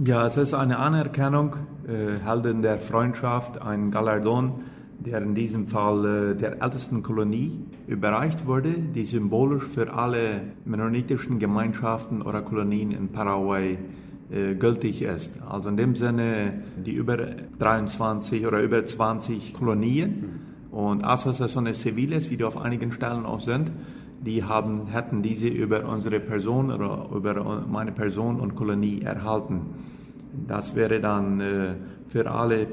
Ja, es ist eine Anerkennung, Helden der Freundschaft, ein Galardon, der in diesem Fall der ältesten Kolonie überreicht wurde, die symbolisch für alle mennonitischen Gemeinschaften oder Kolonien in Paraguay gültig ist. Also in dem Sinne die über 23 oder über 20 Kolonien und Asociaciones Civiles, wie die auf einigen Stellen auch sind, die hätten diese über unsere Person oder über meine Person und Kolonie erhalten. Das wäre dann für alle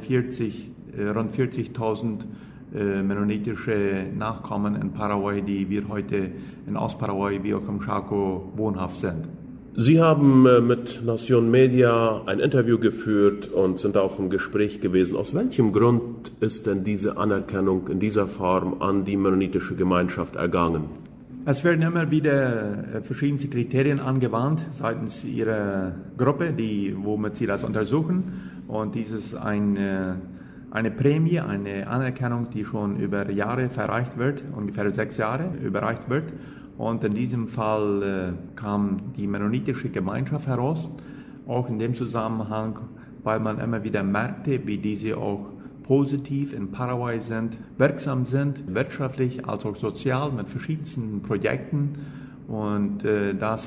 rund 40.000 mennonitische Nachkommen in Paraguay, die wir heute in Ostparaguay wie auch im Chaco wohnhaft sind. Sie haben mit Nación Media ein Interview geführt und sind auch im Gespräch gewesen. Aus welchem Grund ist denn diese Anerkennung in dieser Form an die mennonitische Gemeinschaft ergangen? Es werden immer wieder verschiedene Kriterien angewandt seitens Ihrer Gruppe, womit Sie das untersuchen. Und dies ist eine Prämie, eine Anerkennung, die schon über Jahre verreicht wird, ungefähr 6 Jahre überreicht wird. Und in diesem Fall kam die mennonitische Gemeinschaft heraus, auch in dem Zusammenhang, weil man immer wieder merkte, wie diese auch positiv in Paraguay sind, wirksam sind, wirtschaftlich als auch sozial mit verschiedensten Projekten. Und das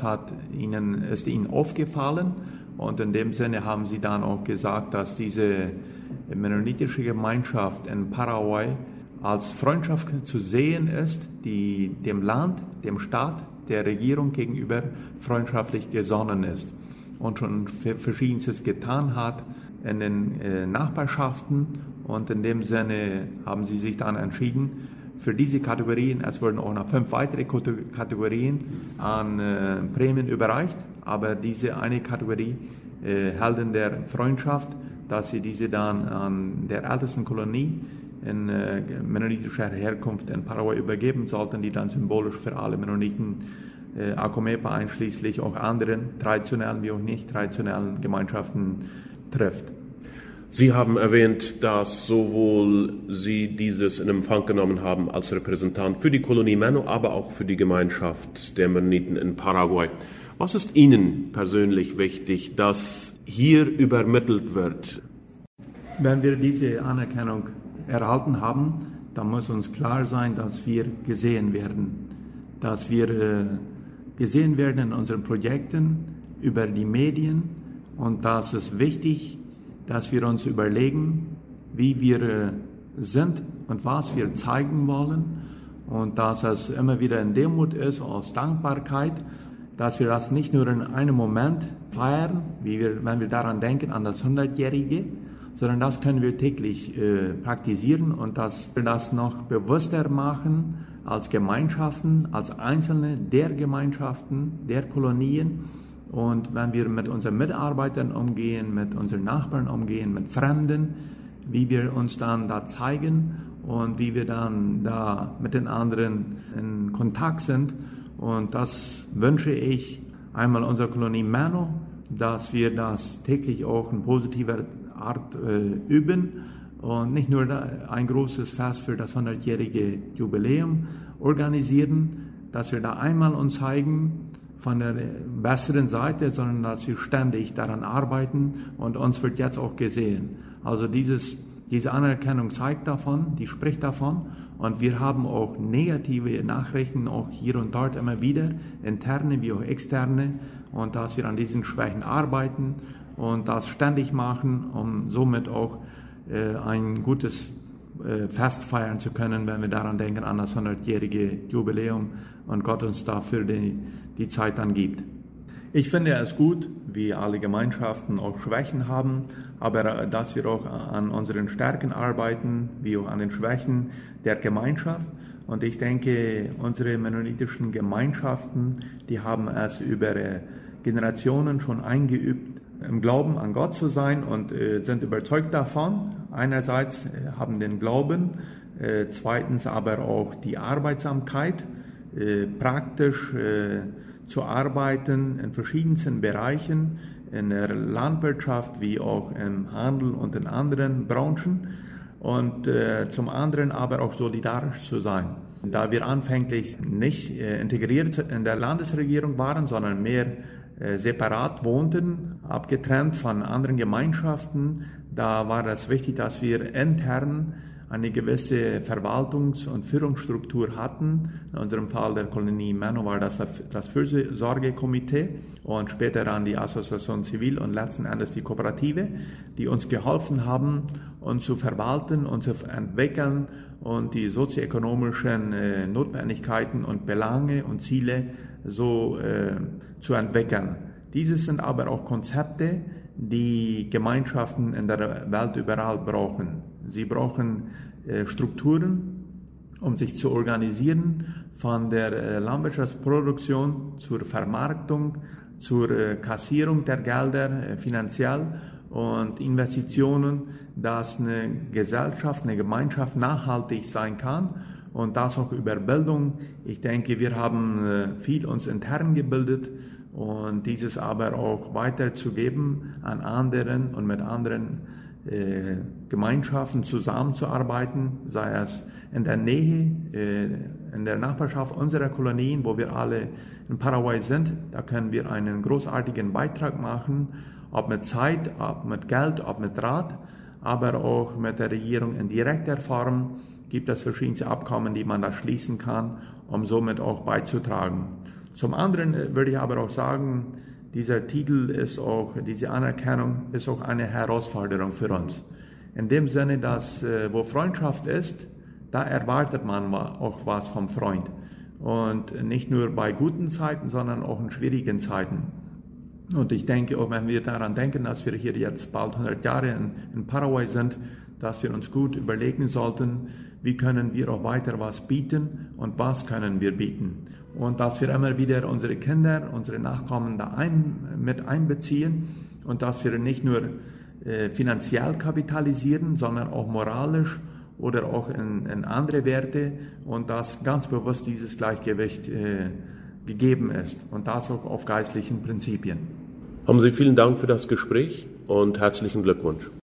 ist ihnen aufgefallen. Und in dem Sinne haben sie dann auch gesagt, dass diese mennonitische Gemeinschaft in Paraguay als Freundschaft zu sehen ist, die dem Land, dem Staat, der Regierung gegenüber freundschaftlich gesonnen ist und schon Verschiedenes getan hat in den Nachbarschaften. Und in dem Sinne haben sie sich dann entschieden, für diese Kategorien, es wurden auch noch 5 weitere Kategorien an Prämien überreicht, aber diese eine Kategorie, Helden der Freundschaft, dass sie diese dann an der ältesten Kolonie in mennonitischer Herkunft in Paraguay übergeben sollten, die dann symbolisch für alle Mennoniten, Acomepa einschließlich auch anderen traditionellen wie auch nicht traditionellen Gemeinschaften trifft. Sie haben erwähnt, dass sowohl Sie dieses in Empfang genommen haben als Repräsentant für die Kolonie Menno, aber auch für die Gemeinschaft der Mennoniten in Paraguay. Was ist Ihnen persönlich wichtig, dass hier übermittelt wird? Wenn wir diese Anerkennung erhalten haben, dann muss uns klar sein, dass wir gesehen werden. Dass wir gesehen werden in unseren Projekten, über die Medien, und das ist wichtig, dass wir uns überlegen, wie wir sind und was wir zeigen wollen, und dass es immer wieder in Demut ist, aus Dankbarkeit, dass wir das nicht nur in einem Moment feiern, wenn wir daran denken, an das 100-Jährige, sondern das können wir täglich praktizieren und dass wir das noch bewusster machen als Gemeinschaften, als Einzelne der Gemeinschaften, der Kolonien. Und wenn wir mit unseren Mitarbeitern umgehen, mit unseren Nachbarn umgehen, mit Fremden, wie wir uns dann da zeigen und wie wir dann da mit den anderen in Kontakt sind. Und das wünsche ich einmal unserer Kolonie Menno, dass wir das täglich auch in positiver Art üben und nicht nur ein großes Fest für das 100-jährige Jubiläum organisieren, dass wir da einmal uns zeigen von der besseren Seite, sondern dass wir ständig daran arbeiten und uns wird jetzt auch gesehen. Also diese Anerkennung zeigt davon, die spricht davon, und wir haben auch negative Nachrichten, auch hier und dort immer wieder, interne wie auch externe, und dass wir an diesen Schwächen arbeiten und das ständig machen, um somit auch ein gutes Fest feiern zu können, wenn wir daran denken, an das 100-jährige Jubiläum und Gott uns dafür die Zeit dann gibt. Ich finde es gut, wie alle Gemeinschaften auch Schwächen haben, aber dass wir auch an unseren Stärken arbeiten, wie auch an den Schwächen der Gemeinschaft. Und ich denke, unsere mennonitischen Gemeinschaften, die haben es über Generationen schon eingeübt, im Glauben an Gott zu sein und sind überzeugt davon. Einerseits haben den Glauben, zweitens aber auch die Arbeitsamkeit, praktisch zu arbeiten in verschiedensten Bereichen, in der Landwirtschaft wie auch im Handel und in anderen Branchen, und zum anderen aber auch solidarisch zu sein. Da wir anfänglich nicht integriert in der Landesregierung waren, sondern mehr separat wohnten, abgetrennt von anderen Gemeinschaften. Da war es wichtig, dass wir intern eine gewisse Verwaltungs- und Führungsstruktur hatten. In unserem Fall der Kolonie Menno war das Fürsorgekomitee und später dann die Association Civil und letzten Endes die Kooperative, die uns geholfen haben, uns zu verwalten und zu entwickeln und die sozioökonomischen Notwendigkeiten und Belange und Ziele so zu entwickeln. Dieses sind aber auch Konzepte, die Gemeinschaften in der Welt überall brauchen. Sie brauchen Strukturen, um sich zu organisieren, von der Landwirtschaftsproduktion zur Vermarktung, zur Kassierung der Gelder finanziell und Investitionen, dass eine Gesellschaft, eine Gemeinschaft nachhaltig sein kann und das auch über Bildung. Ich denke, wir haben viel uns intern gebildet und dieses aber auch weiterzugeben an anderen und mit anderen Gemeinschaften zusammenzuarbeiten, sei es in der Nähe, in der Nachbarschaft unserer Kolonien, wo wir alle in Paraguay sind. Da können wir einen großartigen Beitrag machen, ob mit Zeit, ob mit Geld, ob mit Rat, aber auch mit der Regierung in direkter Form gibt es verschiedene Abkommen, die man da schließen kann, um somit auch beizutragen. Zum anderen würde ich aber auch sagen, dieser Titel ist auch, diese Anerkennung ist auch eine Herausforderung für uns. In dem Sinne, dass wo Freundschaft ist, da erwartet man auch was vom Freund. Und nicht nur bei guten Zeiten, sondern auch in schwierigen Zeiten. Und ich denke, auch wenn wir daran denken, dass wir hier jetzt bald 100 Jahre in Paraguay sind, dass wir uns gut überlegen sollten, wie können wir auch weiter was bieten und was können wir bieten. Und dass wir immer wieder unsere Kinder, unsere Nachkommen da mit einbeziehen und dass wir nicht nur finanziell kapitalisieren, sondern auch moralisch oder auch in andere Werte und dass ganz bewusst dieses Gleichgewicht gegeben ist und das auch auf geistlichen Prinzipien. Haben Sie vielen Dank für das Gespräch und herzlichen Glückwunsch.